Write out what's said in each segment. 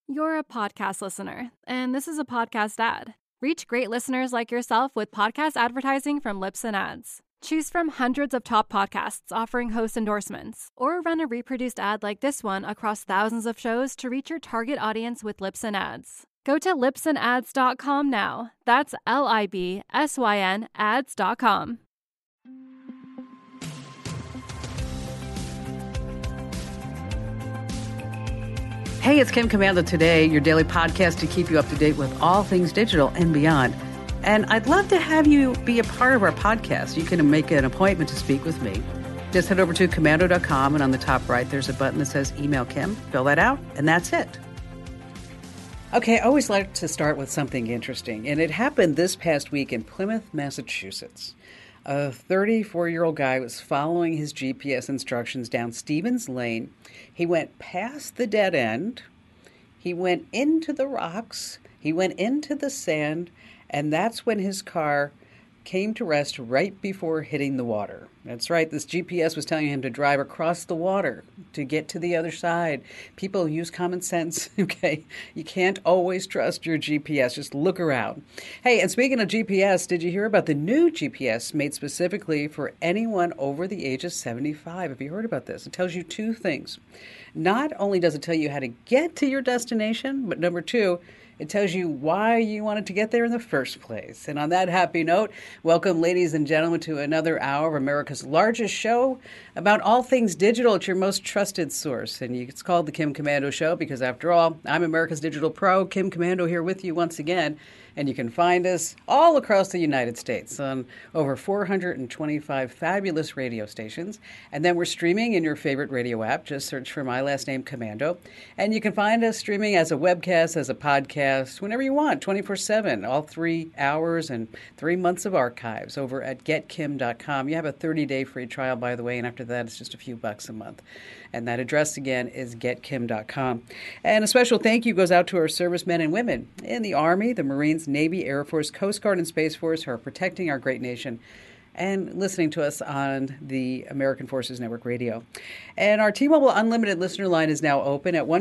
You're a podcast listener, and this is a podcast ad. Reach great listeners like yourself with podcast advertising from Libsyn Ads. Choose from hundreds of top podcasts offering host endorsements, or run a reproduced ad like this one across thousands of shows to reach your target audience with Libsyn Ads. Go to libsynads.com now. That's LIBSYN ads.com. Hey, it's Kim Komando Today, your daily podcast to keep you up to date with all things digital and beyond. And I'd love to have you be a part of our podcast. You can make an appointment to speak with me. Just head over to komando.com, and on the top right, there's a button that says Email Kim. Fill that out, and that's it. Okay, I always like to start with something interesting, and it happened this past week in Plymouth, Massachusetts. A 34-year-old guy was following his GPS instructions down Stevens Lane. He went past the dead end. He went into the rocks. He went into the sand. And that's when his car came to rest right before hitting the water. That's right, this GPS was telling him to drive across the water to get to the other side. People, use common sense, okay? You can't always trust your GPS. Just look around. Hey, and speaking of GPS, did you hear about the new GPS made specifically for anyone over the age of 75? Have you heard about this? It tells you two things. Not only does it tell you how to get to your destination, but number two, it tells you why you wanted to get there in the first place. And on that happy note, welcome, ladies and gentlemen, to another hour of America's largest show about all things digital. It's your most trusted source. And it's called The Kim Komando Show because, after all, I'm America's digital pro, Kim Komando, here with you once again. And you can find us all across the United States on over 425 fabulous radio stations. And then we're streaming in your favorite radio app. Just search for my last name, Komando. And you can find us streaming as a webcast, as a podcast, whenever you want, 24/7, all 3 hours and 3 months of archives over at getkim.com. You have a 30-day free trial, by the way, and after that, it's just a few bucks a month. And that address, again, is getkim.com. And a special thank you goes out to our servicemen and women in the Army, the Marines, Navy, Air Force, Coast Guard, and Space Force who are protecting our great nation and listening to us on the American Forces Network Radio. And our T-Mobile Unlimited listener line is now open at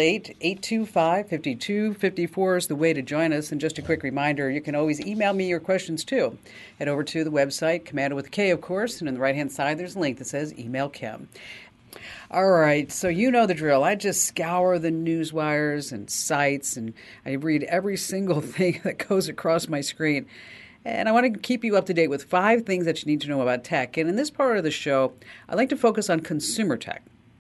1-888-825-5254 is the way to join us. And just a quick reminder, you can always email me your questions, too. Head over to the website, Komando with a K, of course, and on the right-hand side, there's a link that says Email Kim. All right, so you know the drill. I just scour the news wires and sites, and I read every single thing that goes across my screen. And I want to keep you up to date with 5 things that you need to know about tech. And in this part of the show, I like to focus on consumer tech.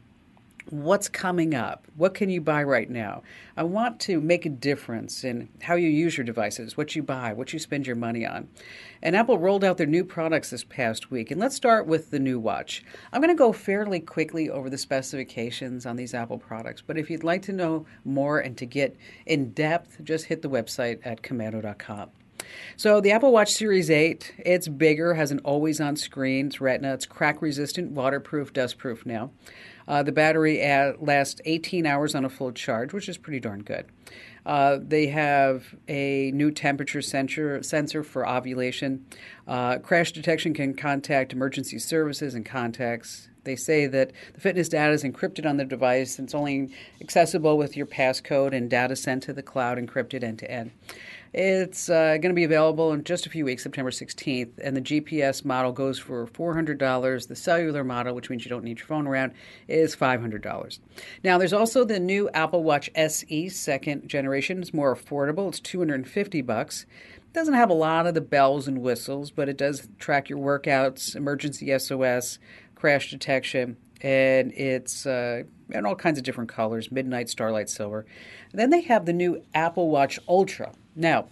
What's coming up? What can you buy right now? I want to make a difference in how you use your devices, what you buy, what you spend your money on. And Apple rolled out their new products this past week. And let's start with the new watch. I'm going to go fairly quickly over the specifications on these Apple products. But if you'd like to know more and to get in depth, just hit the website at komando.com. So the Apple Watch Series 8, it's bigger, has an always-on screen, it's Retina, it's crack-resistant, waterproof, dust-proof now. The battery lasts 18 hours on a full charge, which is pretty darn good. They have a new temperature sensor for ovulation. Crash detection can contact emergency services and contacts. They say that the fitness data is encrypted on the device, and it's only accessible with your passcode and data sent to the cloud encrypted end-to-end. It's going to be available in just a few weeks, September 16th, and the GPS model goes for $400. The cellular model, which means you don't need your phone around, is $500. Now, there's also the new Apple Watch SE second generation. It's more affordable. It's $250. It doesn't have a lot of the bells and whistles, but it does track your workouts, emergency SOS, crash detection, and it's in all kinds of different colors, midnight, starlight, silver. And then they have the new Apple Watch Ultra. Now,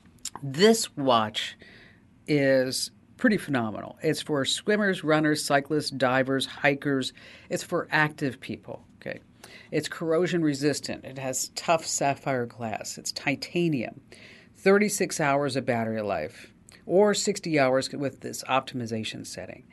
this watch is pretty phenomenal. It's for swimmers, runners, cyclists, divers, hikers. It's for active people, okay? It's corrosion resistant. It has tough sapphire glass. It's titanium. 36 hours of battery life, or 60 hours with this optimization setting.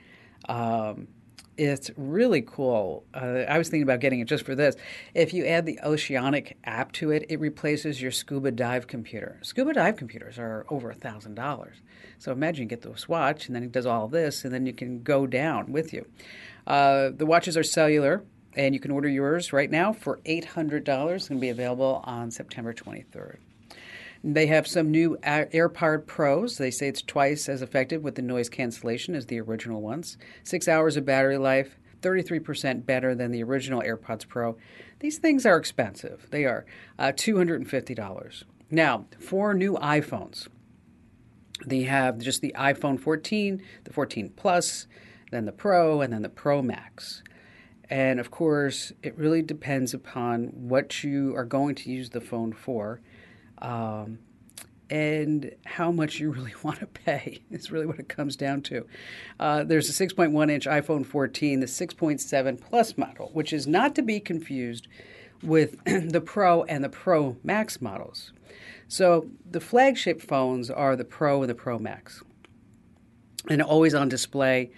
It's really cool. I was thinking about getting it just for this. If you add the Oceanic app to it, it replaces your Scuba Dive computer. Scuba Dive computers are over $1,000. So imagine you get this watch, and then it does all of this, and then you can go down with you. The watches are cellular. And you can order yours right now for $800. It's going to be available on September 23rd. They have some new AirPod Pros. They say it's twice as effective with the noise cancellation as the original ones. 6 hours of battery life, 33% better than the original AirPods Pro. These things are expensive. They are $250. Now, for new iPhones, they have just the iPhone 14, the 14 Plus, then the Pro, and then the Pro Max. And of course, it really depends upon what you are going to use the phone for. And how much you really want to pay is really what it comes down to. There's a 6.1-inch iPhone 14, the 6.7 Plus model, which is not to be confused with the Pro and the Pro Max models. So the flagship phones are the Pro and the Pro Max, and always on display.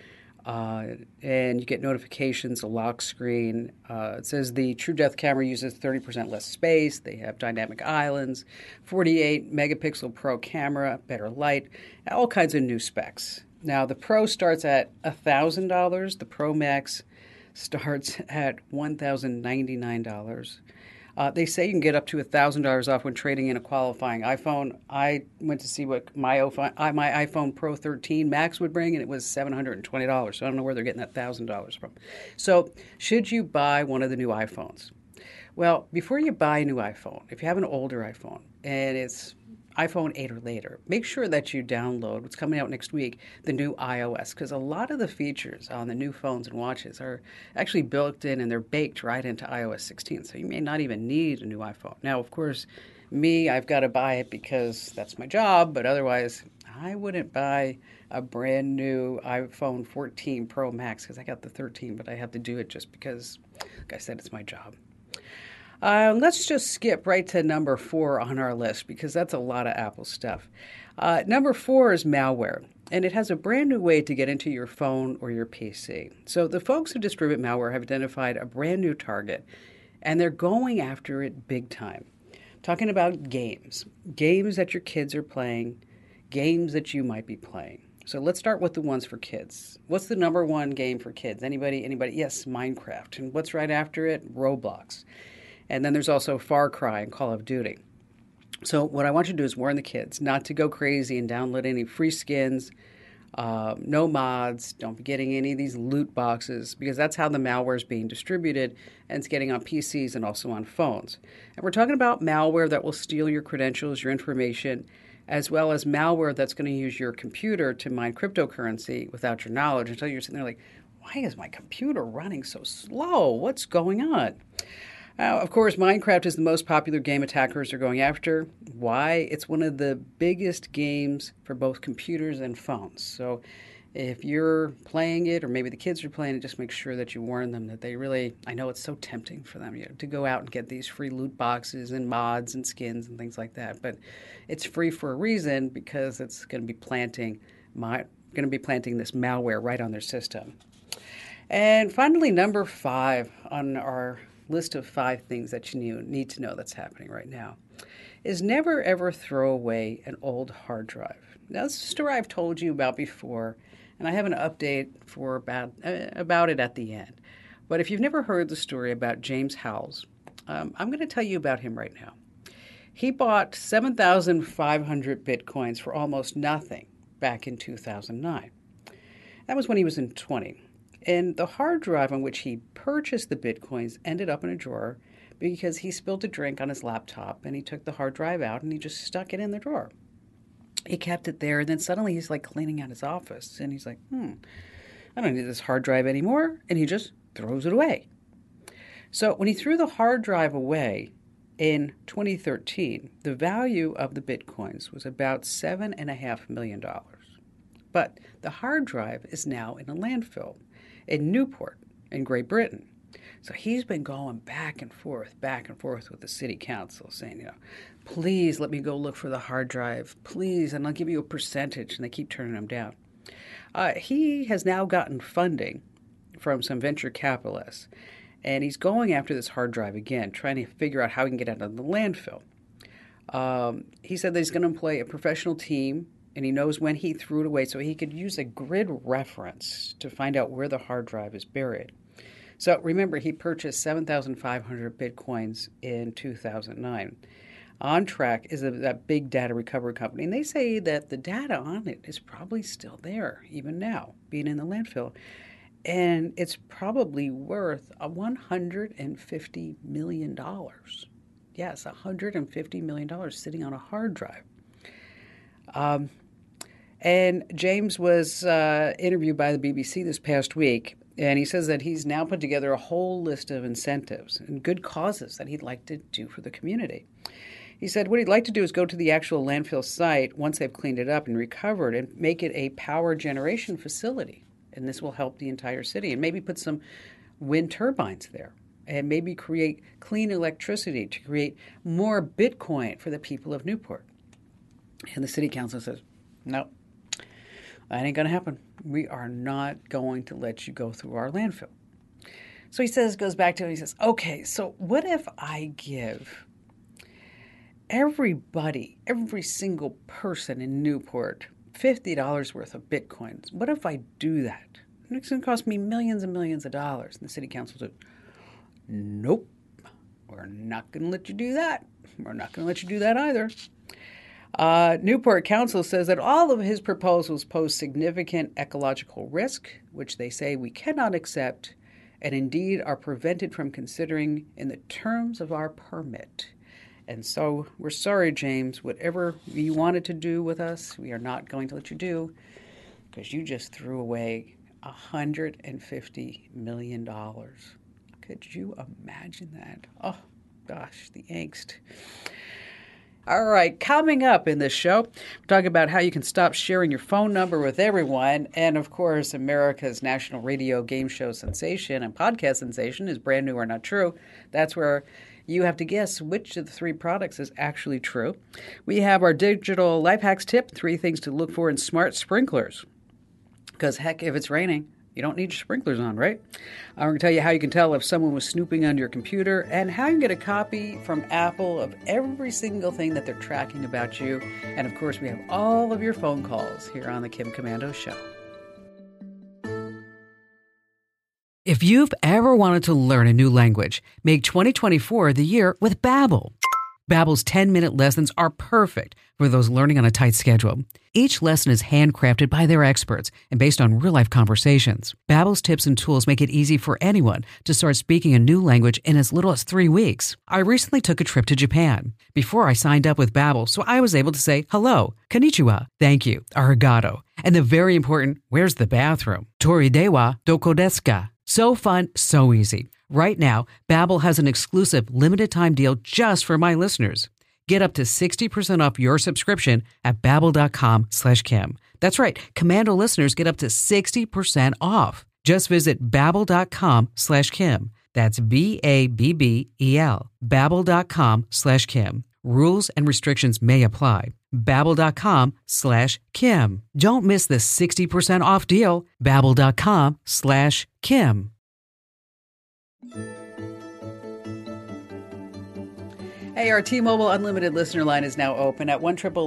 And you get notifications, a lock screen. It says the True Depth camera uses 30% less space. They have dynamic islands, 48 megapixel Pro camera, better light, all kinds of new specs. Now, the Pro starts at $1,000. The Pro Max starts at $1,099. They say you can get up to $1,000 off when trading in a qualifying iPhone. I went to see what my iPhone Pro 13 Max would bring, and it was $720. So I don't know where they're getting that $1,000 from. So should you buy one of the new iPhones? Well, before you buy a new iPhone, if you have an older iPhone and it's iPhone 8 or later, make sure that you download what's coming out next week, the new iOS, because a lot of the features on the new phones and watches are actually built in and they're baked right into iOS 16, so you may not even need a new iPhone. Now, of course, I've got to buy it because that's my job, but otherwise, I wouldn't buy a brand new iPhone 14 Pro Max because I got the 13, but I have to do it just because, like I said, it's my job. Let's just skip right to number 4 on our list because that's a lot of Apple stuff. Number 4 is malware, and it has a brand new way to get into your phone or your PC. So the folks who distribute malware have identified a brand new target, and they're going after it big time. Talking about games that your kids are playing, games that you might be playing. So let's start with the ones for kids. What's the number one game for kids? Anybody? Yes, Minecraft. And what's right after it? Roblox. And then there's also Far Cry and Call of Duty. So what I want you to do is warn the kids not to go crazy and download any free skins, no mods, don't be getting any of these loot boxes, because that's how the malware is being distributed, and it's getting on PCs and also on phones. And we're talking about malware that will steal your credentials, your information, as well as malware that's going to use your computer to mine cryptocurrency without your knowledge until you're sitting there like, why is my computer running so slow? What's going on? Of course, Minecraft is the most popular game attackers are going after. Why? It's one of the biggest games for both computers and phones. So if you're playing it, or maybe the kids are playing it, just make sure that you warn them that they really, I know it's so tempting for them to go out and get these free loot boxes and mods and skins and things like that. But it's free for a reason, because it's going to be planting this malware right on their system. And finally, number 5 on our list of 5 things that you need to know that's happening right now is never ever throw away an old hard drive. Now, this is a story I've told you about before, and I have an update for about it at the end. But if you've never heard the story about James Howells, I'm going to tell you about him right now. He bought 7,500 Bitcoins for almost nothing back in 2009. That was when he was in 20. And the hard drive on which he purchased the Bitcoins ended up in a drawer because he spilled a drink on his laptop, and he took the hard drive out and he just stuck it in the drawer. He kept it there, and then suddenly he's like cleaning out his office, and he's like, I don't need this hard drive anymore, and he just throws it away. So when he threw the hard drive away in 2013, the value of the Bitcoins was about $7.5 million. But the hard drive is now in a landfill in Newport in Great Britain. So he's been going back and forth with the city council saying, please let me go look for the hard drive, please, and I'll give you a percentage, and they keep turning him down. He has now gotten funding from some venture capitalists, and he's going after this hard drive again, trying to figure out how he can get out of the landfill. He said that he's going to employ a professional team, and he knows when he threw it away, so he could use a grid reference to find out where the hard drive is buried. So remember, he purchased 7,500 Bitcoins in 2009. On Track is that big data recovery company, and they say that the data on it is probably still there, even now, being in the landfill. And it's probably worth $150 million. Yes, $150 million sitting on a hard drive. And James was interviewed by the BBC this past week, and he says that he's now put together a whole list of incentives and good causes that he'd like to do for the community. He said what he'd like to do is go to the actual landfill site once they've cleaned it up and recovered and make it a power generation facility. And this will help the entire city, and maybe put some wind turbines there, and maybe create clean electricity to create more Bitcoin for the people of Newport. And the city council says, no, that ain't going to happen. We are not going to let you go through our landfill. So he goes back to it, he says, okay, so what if I give everybody, every single person in Newport, $50 worth of Bitcoins? What if I do that? It's going to cost me millions and millions of dollars. And the city council said, nope, we're not going to let you do that. We're not going to let you do that either. Newport Council says that all of his proposals pose significant ecological risk, which they say we cannot accept, and indeed are prevented from considering in the terms of our permit. And so we're sorry, James, whatever you wanted to do with us, we are not going to let you do, because you just threw away $150 million. Could you imagine that? Oh, gosh, the angst. All right, coming up in this show, we're talking about how you can stop sharing your phone number with everyone. And, of course, America's national radio game show sensation and podcast sensation is Brand New or Not True. That's where you have to guess which of the three products is actually true. We have our digital life hacks tip, 3 things to look for in smart sprinklers. Because, heck, if it's raining, you don't need your sprinklers on, right? I'm going to tell you how you can tell if someone was snooping on your computer and how you can get a copy from Apple of every single thing that they're tracking about you. And, of course, we have all of your phone calls here on the Kim Komando Show. If you've ever wanted to learn a new language, make 2024 the year with Babbel. Babbel's 10-minute lessons are perfect for those learning on a tight schedule. Each lesson is handcrafted by their experts and based on real-life conversations. Babbel's tips and tools make it easy for anyone to start speaking a new language in as little as 3 weeks. I recently took a trip to Japan. Before I signed up with Babbel, so I was able to say hello, konnichiwa, thank you, arigato, and the very important, where's the bathroom? Tori dewa doko desu ka? So fun, so easy. Right now, Babbel has an exclusive limited-time deal just for my listeners. Get up to 60% off your subscription at Babbel.com/Kim. That's right. Komando listeners get up to 60% off. Just visit Babbel.com/Kim. That's Babbel. Babbel.com/Kim. Rules and restrictions may apply. Babbel.com/Kim. Don't miss the 60% off deal. Babbel.com/Kim. Hey, our T-Mobile Unlimited listener line is now open at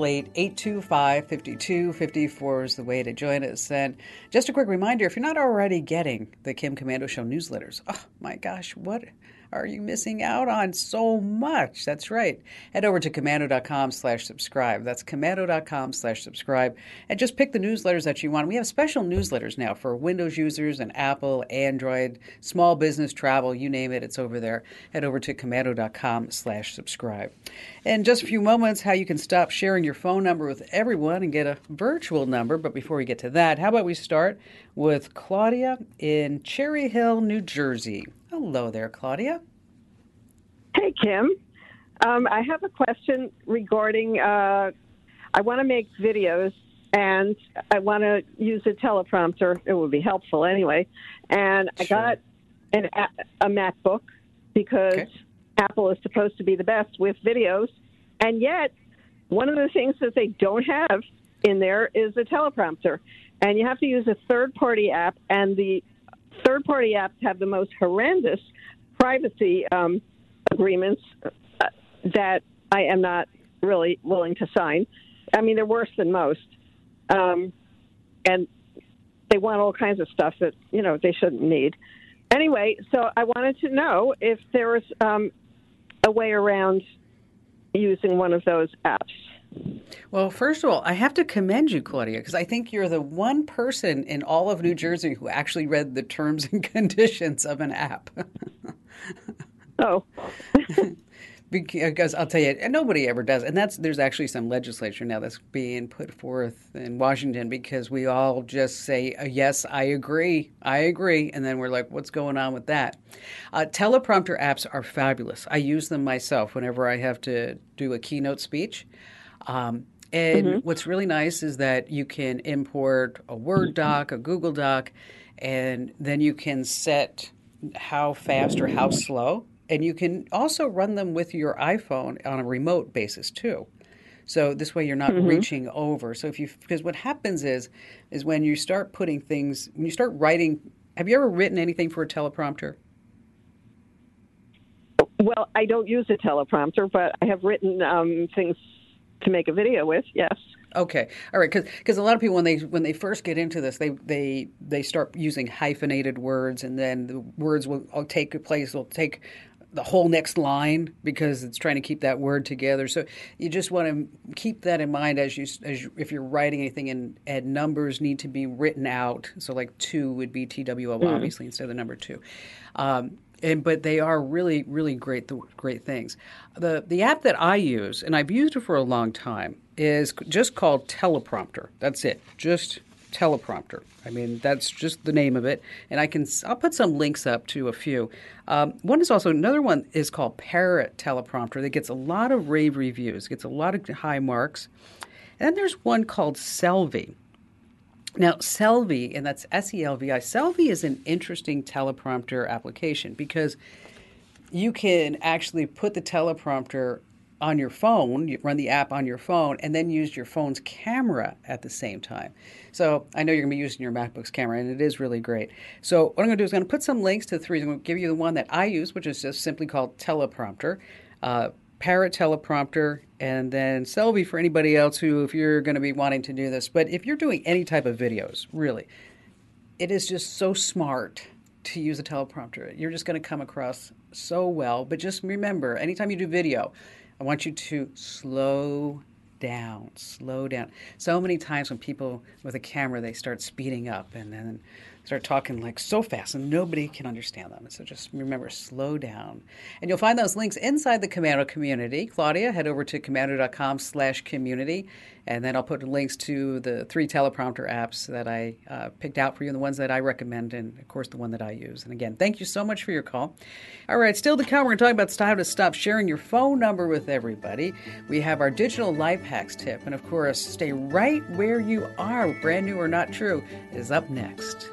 1-888-825-5254 is the way to join us. And just a quick reminder, if you're not already getting the Kim Komando Show newsletters, oh my gosh, what are you missing out on? So much. That's right. Head over to komando.com/subscribe. That's komando.com/subscribe. And just pick the newsletters that you want. We have special newsletters now for Windows users and Apple, Android, small business, travel, you name it, it's over there. Head over to komando.com/subscribe. In just a few moments, how you can stop sharing your phone number with everyone and get a virtual number. But before we get to that, how about we start with Claudia in Cherry Hill, New Jersey. Hello there, Claudia. Hey, Kim. I have a question regarding, I want to make videos, and I want to use a teleprompter. It would be helpful anyway. And I got a MacBook because Apple is supposed to be the best with videos. And yet, one of the things that they don't have in there is a teleprompter. And you have to use a third-party app, and the third-party apps have the most horrendous privacy agreements that I am not really willing to sign. I mean, they're worse than most. And they want all kinds of stuff that, they shouldn't need. Anyway, so I wanted to know if there was a way around using one of those apps. Well, first of all, I have to commend you, Claudia, because I think you're the one person in all of New Jersey who actually read the terms and conditions of an app. Oh. Because I'll tell you, and nobody ever does. And there's actually some legislature now that's being put forth in Washington because we all just say, yes, I agree. And then we're like, what's going on with that? Teleprompter apps are fabulous. I use them myself whenever I have to do a keynote speech. What's really nice is that you can import a Word doc, a Google doc, and then you can set how fast or how slow. And you can also run them with your iPhone on a remote basis too. So this way you're not reaching over. So because what happens is when you start putting things, when you start writing, have you ever written anything for a teleprompter? Well, I don't use a teleprompter, but I have written things to make a video with, yes. Okay, all right, because a lot of people when they first get into this, they start using hyphenated words, and then the words will take the whole next line because it's trying to keep that word together. So you just want to keep that in mind as if you're writing anything, and numbers need to be written out. So like 2 would be TWO, obviously, instead of the number 2. But they are really, really great things. The app that I use, and I've used it for a long time, is just called Teleprompter. That's it, just Teleprompter. I mean, that's just the name of it. And I'll put some links up to a few. Another one is called Parrot Teleprompter that gets a lot of rave reviews, gets a lot of high marks. And then there's one called Selvi. Now, Selvi, and that's Selvi, Selvi is an interesting teleprompter application because you can actually put the teleprompter on your phone, you run the app on your phone, and then use your phone's camera at the same time. So I know you're going to be using your MacBook's camera, and it is really great. So what I'm going to do is I'm going to put some links to the 3. I'm going to give you the one that I use, which is just simply called Teleprompter, Parrot Teleprompter, and then Selvi for anybody else if you're going to be wanting to do this. But if you're doing any type of videos, really, it is just so smart to use a teleprompter. You're just going to come across so well. But just remember, anytime you do video, I want you to slow down. So many times when people with a camera, they start speeding up and then start talking like so fast and nobody can understand them. So just remember, slow down. And you'll find those links inside the Komando community. Claudia, head over to komando.com/community, and then I'll put links to the 3 teleprompter apps that I picked out for you and the ones that I recommend, and of course the one that I use. And again, thank you so much for your call. All right, still to come, we're going to talk about how to stop sharing your phone number with everybody. We have our digital life hacks tip, and of course, stay right where you are. Brand New or Not True is up next.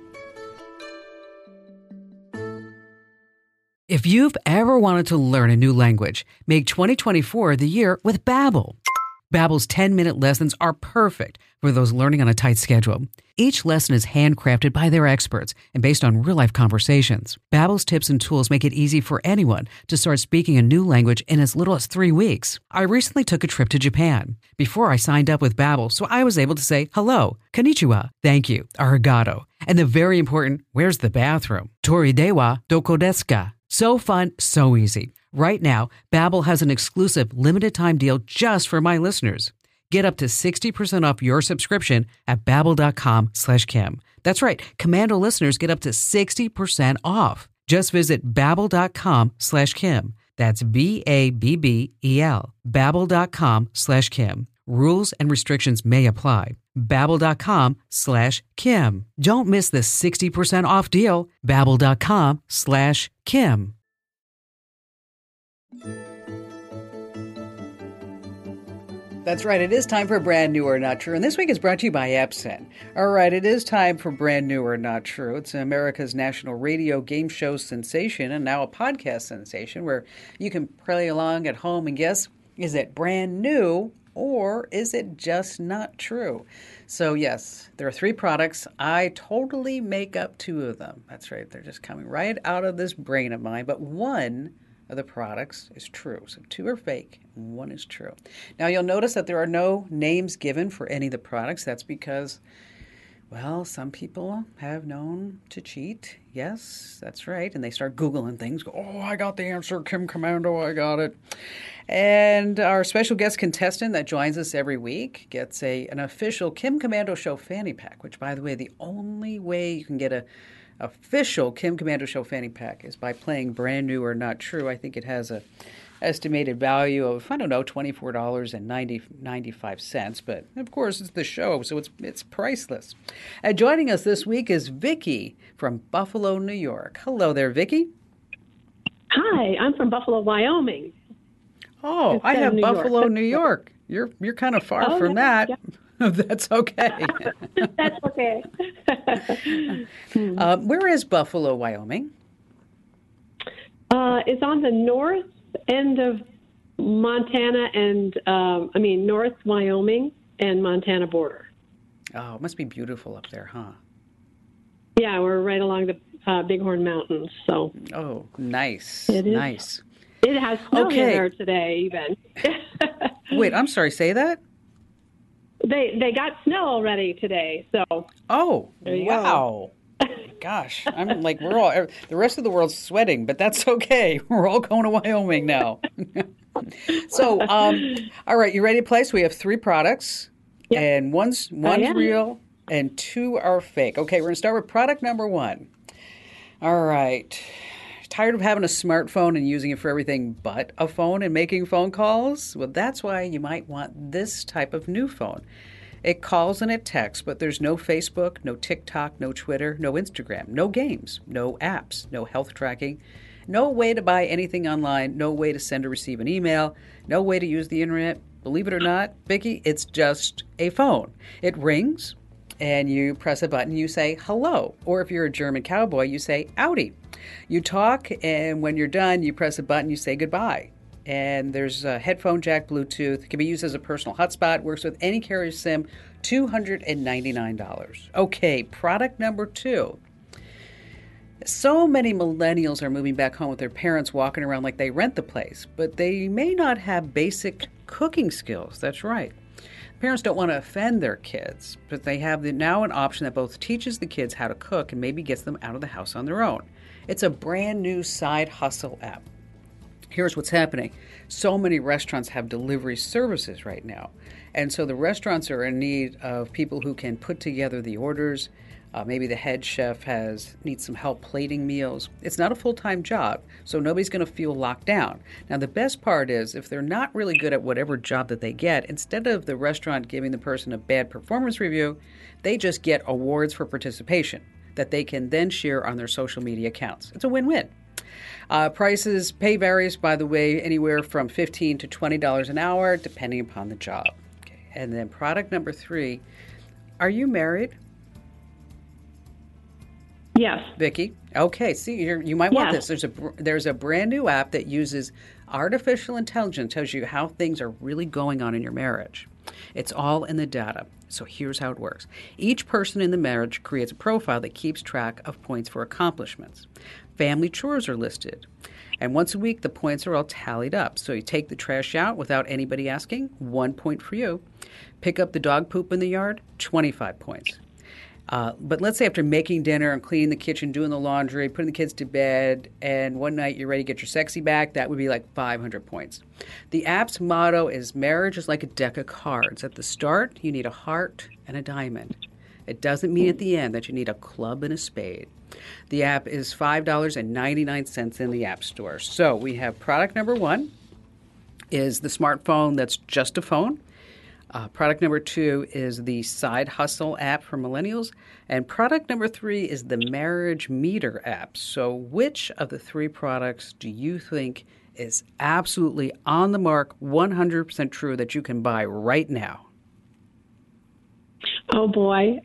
If you've ever wanted to learn a new language, make 2024 the year with Babbel. Babbel's 10-minute lessons are perfect for those learning on a tight schedule. Each lesson is handcrafted by their experts and based on real-life conversations. Babbel's tips and tools make it easy for anyone to start speaking a new language in as little as 3 weeks. I recently took a trip to Japan. Before I signed up with Babbel, so I was able to say hello, konnichiwa, thank you, arigato, and the very important, where's the bathroom? Tori dewa doko desu ka? So fun, so easy. Right now, Babbel has an exclusive limited-time deal just for my listeners. Get up to 60% off your subscription at babbel.com/Kim. That's right, Komando listeners get up to 60% off. Just visit babbel.com/Kim. That's Babbel. Babbel.com/Kim. Rules and restrictions may apply. Babbel.com/Kim. Don't miss the 60% off deal. Babbel.com/Kim. That's right. It is time for Brand New or Not True. And this week is brought to you by Epson. All right. It is time for Brand New or Not True. It's America's national radio game show sensation and now a podcast sensation where you can play along at home and guess, is it brand new or is it just not true? So, yes, there are 3 products. I totally make up 2 of them. That's right. They're just coming right out of this brain of mine. But one of the products is true. So 2 are fake and 1 is true. Now, you'll notice that there are no names given for any of the products. That's because, Well, some people have known to cheat. Yes, that's right. And they start Googling things. Go, oh, I got the answer, Kim Commando, I got it. And our special guest contestant that joins us every week gets an official Kim Commando Show fanny pack, which, by the way, the only way you can get a official Kim Commando Show fanny pack is by playing Brand New or Not True. I think it has a estimated value of, I don't know, $24.95. But, of course, it's the show, so it's priceless. Joining us this week is Vicki from Buffalo, New York. Hello there, Vicki. Hi, I'm from Buffalo, Wyoming. Oh, I have Buffalo, New York. You're kind of far from that. Yeah. That's okay. That's okay. Where is Buffalo, Wyoming? It's on the north end of Montana and, north Wyoming and Montana border. Oh, it must be beautiful up there, huh? Yeah, we're right along the Bighorn Mountains. So. Oh, nice. It is. Nice. It has snow in there today, even. Wait, I'm sorry. Say that. They got snow already today. So. Oh, wow. Gosh, I'm like the rest of the world's sweating, but that's okay. We're all going to Wyoming now. So, all right, you ready to play? So we have 3 products, yep. And one's real and 2 are fake. Okay, we're going to start with product number 1. All right. Tired of having a smartphone and using it for everything but a phone and making phone calls? Well, that's why you might want this type of new phone. It calls and it texts, but there's no Facebook, no TikTok, no Twitter, no Instagram, no games, no apps, no health tracking, no way to buy anything online, no way to send or receive an email, no way to use the internet. Believe it or not, Vicki, it's just a phone. It rings, and you press a button, you say hello. Or if you're a German cowboy, you say Audi. You talk, and when you're done, you press a button, you say goodbye. And there's a headphone jack, Bluetooth. It can be used as a personal hotspot. Works with any carrier SIM, $299. Okay, product number 2. So many millennials are moving back home with their parents walking around like they rent the place, but they may not have basic cooking skills. That's right. Parents don't want to offend their kids, but they have now an option that both teaches the kids how to cook and maybe gets them out of the house on their own. It's a brand new side hustle app. Here's what's happening. So many restaurants have delivery services right now. And so the restaurants are in need of people who can put together the orders. Maybe the head chef needs some help plating meals. It's not a full-time job, so nobody's going to feel locked down. Now, the best part is if they're not really good at whatever job that they get, instead of the restaurant giving the person a bad performance review, they just get awards for participation that they can then share on their social media accounts. It's a win-win. Pay varies, by the way, anywhere from $15 to $20 an hour, depending upon the job. Okay. And then product number 3, are you married? Yes. Vicki? Okay, see, you might want this. There's a brand new app that uses artificial intelligence, tells you how things are really going on in your marriage. It's all in the data. So here's how it works. Each person in the marriage creates a profile that keeps track of points for accomplishments. Family chores are listed. And once a week, the points are all tallied up. So you take the trash out without anybody asking, 1 point for you. Pick up the dog poop in the yard, 25 points. But let's say after making dinner and cleaning the kitchen, doing the laundry, putting the kids to bed, and one night you're ready to get your sexy back, that would be like 500 points. The app's motto is marriage is like a deck of cards. At the start, you need a heart and a diamond. It doesn't mean at the end that you need a club and a spade. The app is $5.99 in the App Store. So we have product number 1 is the smartphone that's just a phone. Product number 2 is the Side Hustle app for millennials. And product number 3 is the Marriage Meter app. So which of the 3 products do you think is absolutely on the mark, 100% true that you can buy right now? Oh, boy.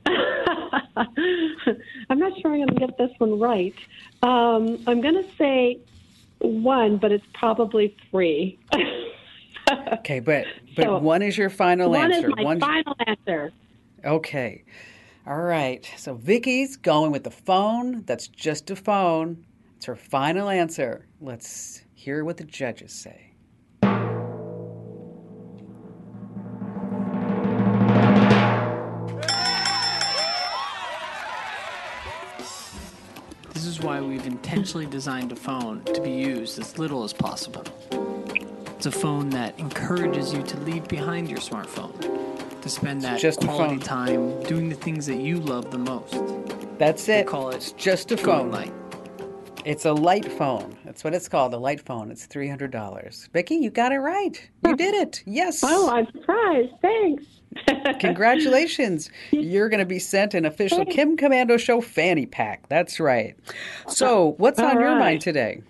I'm not sure I'm going to get this one right. I'm going to say 1, but it's probably 3. Okay, but so, 1 is your final answer. 1 is my final answer. Okay. All right. So Vicki's going with the phone. That's just a phone. It's her final answer. Let's hear what the judges say. intentionally designed a phone to be used as little as possible. It's a phone that encourages you to leave behind your smartphone, to spend that quality time doing the things that you love the most. That's it. Call it it's just a phone. Light. It's a light phone. That's what it's called, a light phone. It's $300. Vicki, you got it right. You did it. Yes. Oh, I'm surprised. Thanks. Congratulations. You're going to be sent an official Kim Komando Show fanny pack. That's right. So what's on your mind today?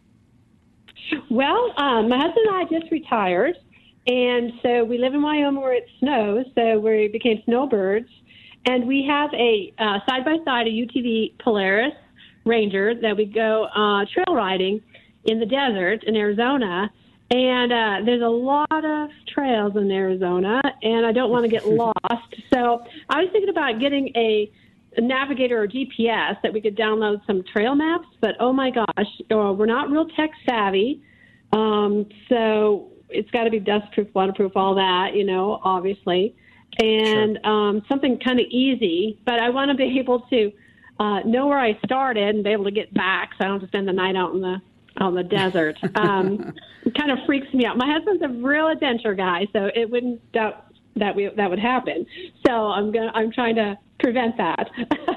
Well, my husband and I just retired, and so we live in Wyoming where it snows, so we became snowbirds, and we have a side-by-side, a UTV Polaris Ranger that we go trail riding in the desert in Arizona, and there's a lot of trails in Arizona, and I don't want to get lost, so I was thinking about getting a navigator or GPS that we could download some trail maps, but oh my gosh, we're not real tech savvy, so it's got to be dustproof, waterproof, all that, obviously, and something kind of easy, but I want to be able to know where I started and be able to get back, so I don't have to spend the night out on the desert. It kind of freaks me out. My husband's a real adventure guy, so it wouldn't doubt that would happen. So I'm trying to prevent that.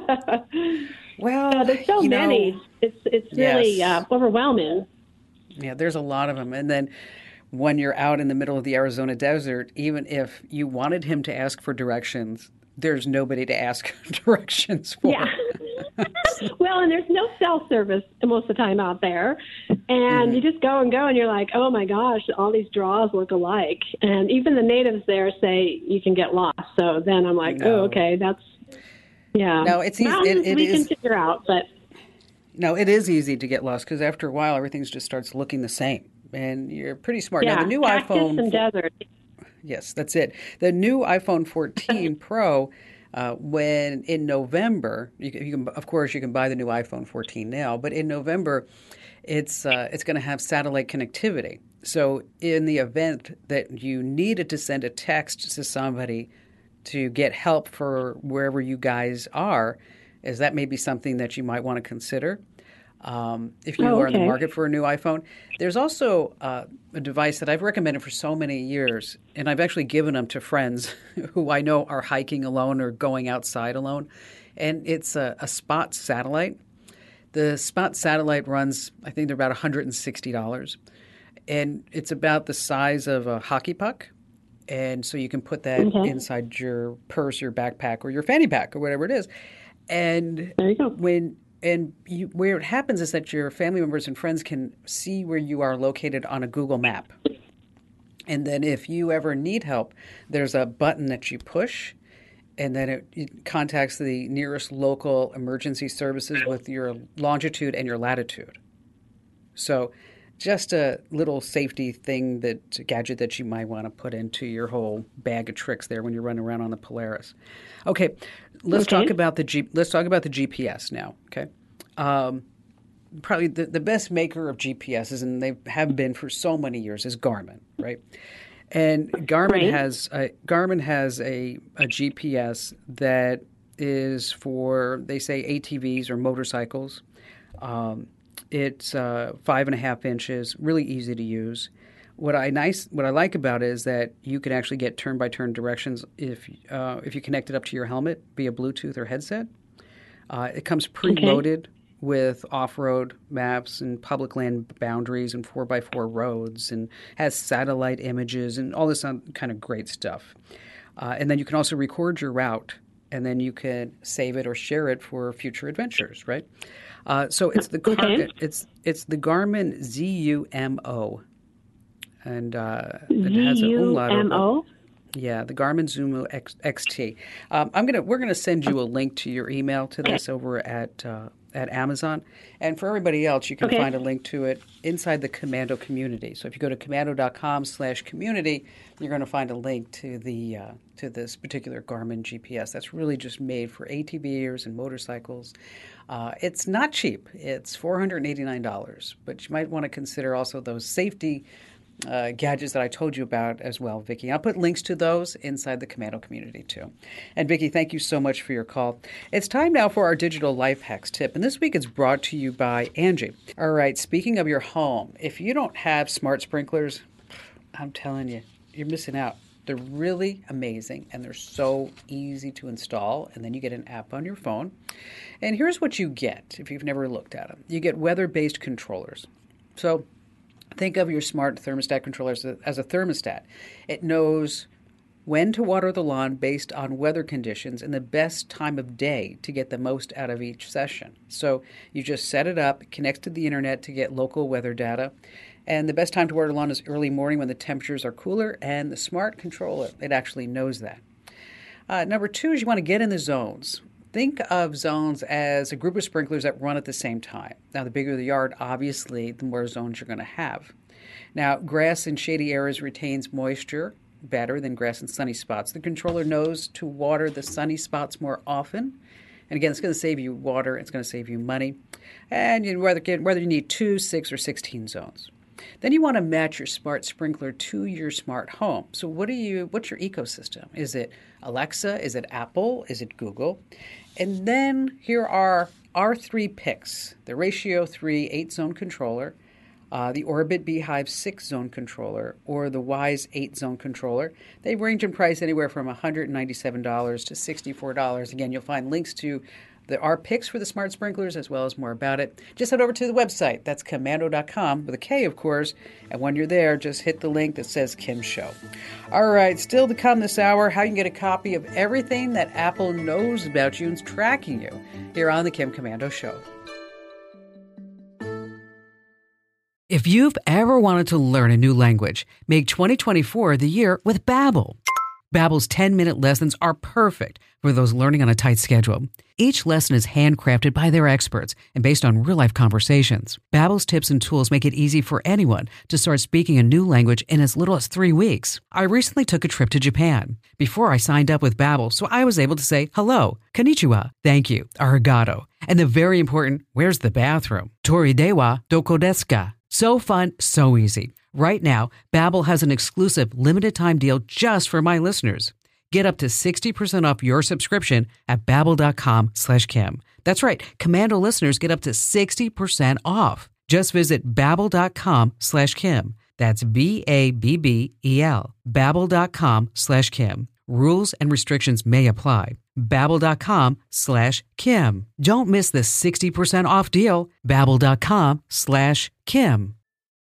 Well, there's so many. It's really overwhelming. Yeah, there's a lot of them. And then when you're out in the middle of the Arizona desert, even if you wanted him to ask for directions, there's nobody to ask directions for. Yeah. Well, and there's no cell service most of the time out there. And you just go, and you're like, oh, my gosh, all these draws look alike. And even the natives there say you can get lost. So then I'm like, oh, okay, that's, yeah. No, it's easy. We can figure out, but. No, it is easy to get lost because after a while, everything just starts looking the same. And you're pretty smart. Yeah, now, the new iPhone. And desert. Yes, that's it. The new iPhone 14 Pro, when in November, you can of course you can buy the new iPhone 14 now, but in November, it's going to have satellite connectivity. So in the event that you needed to send a text to somebody to get help for wherever you guys are, is that may be something that you might want to consider. If you are in the market for a new iPhone. There's also a device that I've recommended for so many years, and I've actually given them to friends who I know are hiking alone or going outside alone, and it's a Spot satellite. The Spot satellite runs, I think they're about $160, and it's about the size of a hockey puck, and so you can put that inside your purse, your backpack, or your fanny pack, or whatever it is. And there you go. Where it happens is that your family members and friends can see where you are located on a Google map. And then if you ever need help, there's a button that you push, and then it contacts the nearest local emergency services with your longitude and your latitude. So just a little safety gadget that you might want to put into your whole bag of tricks there when you're running around on the Polaris. Okay, let's talk about the GPS now. Okay, probably the best maker of GPSs, and they have been for so many years, is Garmin, right? And Garmin has a GPS that is for, they say, ATVs or motorcycles. It's 5.5 inches, really easy to use. What I like about it is that you can actually get turn-by-turn directions if you connect it up to your helmet via Bluetooth or headset. It comes preloaded with off-road maps and public land boundaries and 4x4 roads, and has satellite images and all this kind of great stuff. And then you can also record your route, and then you can save it or share it for future adventures, right? So it's the it's the Garmin ZUMO, and it has an umlaut over it. Yeah, the Garmin ZUMO XT. We're gonna send you a link to your email to this over at Amazon, and for everybody else, you can find a link to it inside the Komando community. So if you go to komando.com/community, you're going to find a link to to this particular Garmin GPS. That's really just made for ATVers and motorcycles. It's not cheap. It's $489, but you might want to consider also those safety gadgets that I told you about as well, Vicki. I'll put links to those inside the Komando community too. And Vicki, thank you so much for your call. It's time now for our digital life hacks tip, and this week it's brought to you by Angie. All right, speaking of your home, if you don't have smart sprinklers, I'm telling you, you're missing out. They're really amazing, and they're so easy to install, and then you get an app on your phone. And here's what you get if you've never looked at them. You get weather-based controllers. So think of your smart thermostat controller as a thermostat. It knows when to water the lawn based on weather conditions and the best time of day to get the most out of each session. So you just set it up, it connects to the internet to get local weather data. And the best time to water the lawn is early morning when the temperatures are cooler, and the smart controller, it actually knows that. Number 2 is you want to get in the zones. Think of zones as a group of sprinklers that run at the same time. Now, the bigger the yard, obviously, the more zones you're going to have. Now, grass in shady areas retains moisture better than grass in sunny spots. The controller knows to water the sunny spots more often. And again, it's going to save you water. It's going to save you money. And whether you need 2, 6, or 16 zones. Then you want to match your smart sprinkler to your smart home. So what's your ecosystem? Is it Alexa? Is it Apple? Is it Google? And then here are our 3 picks: the Ratio 3 8-zone controller, the Orbit Beehive 6-zone controller, or the Wyze 8-zone controller. They range in price anywhere from $197 to $64. Again, you'll find links to our picks for the smart sprinklers as well as more about it. Just head over to the website. That's Komando.com with a K, of course. And when you're there, just hit the link that says Kim Show. All right, still to come this hour, how you can get a copy of everything that Apple knows about you and is tracking you here on the Kim Komando Show. If you've ever wanted to learn a new language, make 2024 the year with Babbel. Babbel's 10-minute lessons are perfect for those learning on a tight schedule. Each lesson is handcrafted by their experts and based on real-life conversations. Babbel's tips and tools make it easy for anyone to start speaking a new language in as little as 3 weeks. I recently took a trip to Japan. Before I signed up with Babbel, so I was able to say hello, konnichiwa, thank you, arigato, and the very important, where's the bathroom? Tori dewa doko desu ka? So fun, so easy. Right now, Babbel has an exclusive limited-time deal just for my listeners. Get up to 60% off your subscription at Babbel.com/Kim. That's right. Komando listeners get up to 60% off. Just visit Babbel.com/Kim. That's Babbel. Babbel.com/Kim. Rules and restrictions may apply. Babbel.com/Kim. Don't miss the 60% off deal. Babbel.com/Kim.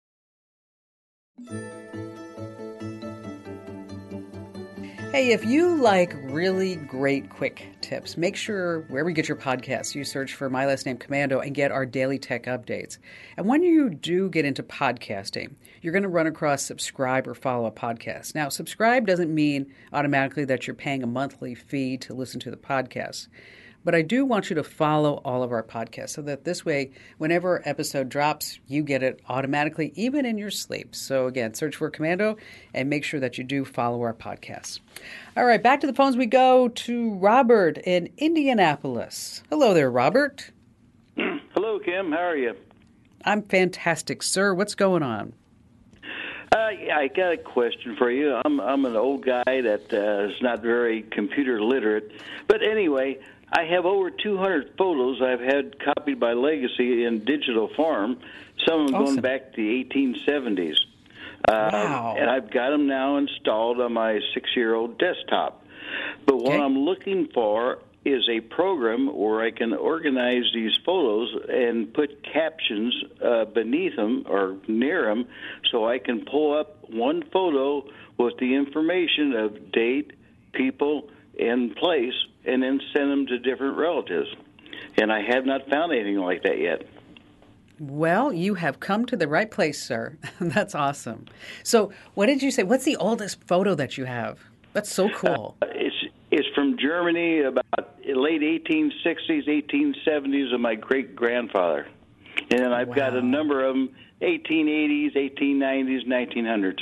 Hey, if you like really great quick tips, make sure wherever you get your podcasts, you search for My Last Name Komando and get our daily tech updates. And when you do get into podcasting, you're going to run across subscribe or follow a podcast. Now, subscribe doesn't mean automatically that you're paying a monthly fee to listen to the podcast. But I do want you to follow all of our podcasts so that this way, whenever an episode drops, you get it automatically, even in your sleep. So again, search for Komando and make sure that you do follow our podcasts. All right, back to the phones we go to Robert in Indianapolis. Hello there, Robert. Hello, Kim. How are you? I'm fantastic, sir. What's going on? I got a question for you. I'm an old guy that is not very computer literate. But anyway, I have over 200 photos I've had copied by Legacy in digital form, some of them Awesome. going back to the 1870s. Wow. And I've got them now installed on my 6-year-old desktop. But what I'm looking for is a program where I can organize these photos and put captions beneath them or near them so I can pull up one photo with the information of date, people, and place, and then send them to different relatives. And I have not found anything like that yet. Well, you have come to the right place, sir. That's awesome. So what did you say? What's the oldest photo that you have? That's so cool. It's from Germany, about late 1860s, 1870s of my great-grandfather. And then I've got a number of them, 1880s, 1890s, 1900s.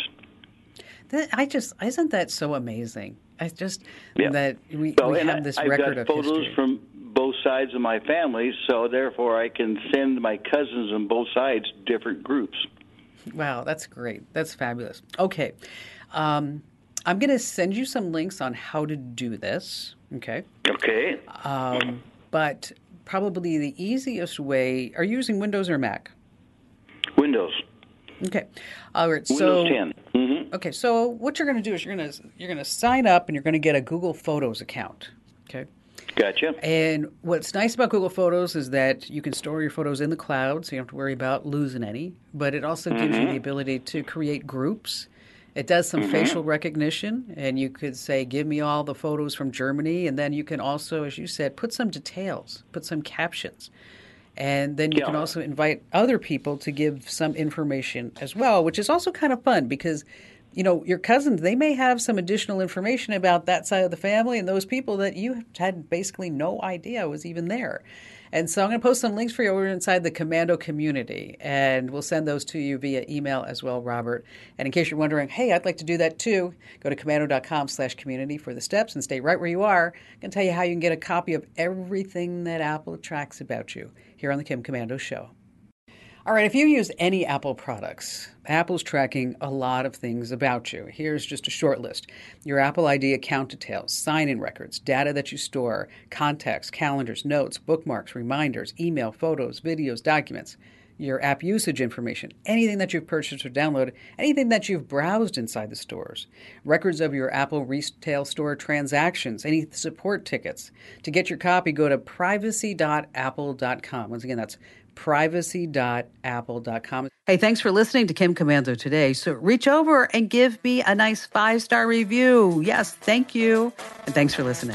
Isn't that so amazing? That we have this record of history. I've got photos from both sides of my family, so therefore I can send my cousins on both sides different groups. Wow, that's great. That's fabulous. Okay. I'm going to send you some links on how to do this. Okay. Okay. But probably the easiest way, are you using Windows or Mac? Windows. Okay. All right. Windows 10. Mm-hmm. Okay. So what you're going to do is you're going to sign up and you're going to get a Google Photos account. Okay. Gotcha. And what's nice about Google Photos is that you can store your photos in the cloud, so you don't have to worry about losing any. But it also gives you the ability to create groups. It does some facial recognition, and you could say, give me all the photos from Germany. And then you can also, as you said, put some details, put some captions. And then you can also invite other people to give some information as well, which is also kind of fun because your cousins, they may have some additional information about that side of the family and those people that you had basically no idea was even there. And so I'm going to post some links for you over inside the Komando community, and we'll send those to you via email as well, Robert. And in case you're wondering, hey, I'd like to do that too, go to komando.com/community for the steps and stay right where you are. I can tell you how you can get a copy of everything that Apple tracks about you here on the Kim Komando Show. All right, if you use any Apple products, Apple's tracking a lot of things about you. Here's just a short list. Your Apple ID account details, sign-in records, data that you store, contacts, calendars, notes, bookmarks, reminders, email, photos, videos, documents, your app usage information, anything that you've purchased or downloaded, anything that you've browsed inside the stores, records of your Apple retail store transactions, any support tickets. To get your copy, go to privacy.apple.com. Once again, that's privacy.apple.com. Hey, thanks for listening to Kim Komando today. So reach over and give me a nice 5-star review. Yes, thank you. And thanks for listening.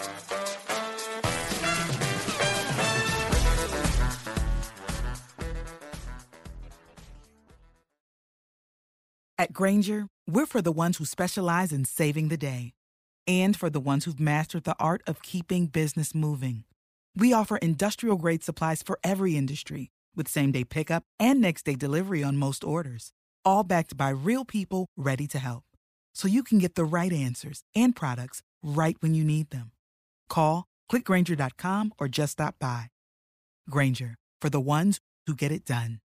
At Grainger, we're for the ones who specialize in saving the day and for the ones who've mastered the art of keeping business moving. We offer industrial-grade supplies for every industry, with same-day pickup and next-day delivery on most orders, all backed by real people ready to help. So you can get the right answers and products right when you need them. Call, click Grainger.com, or just stop by. Grainger, for the ones who get it done.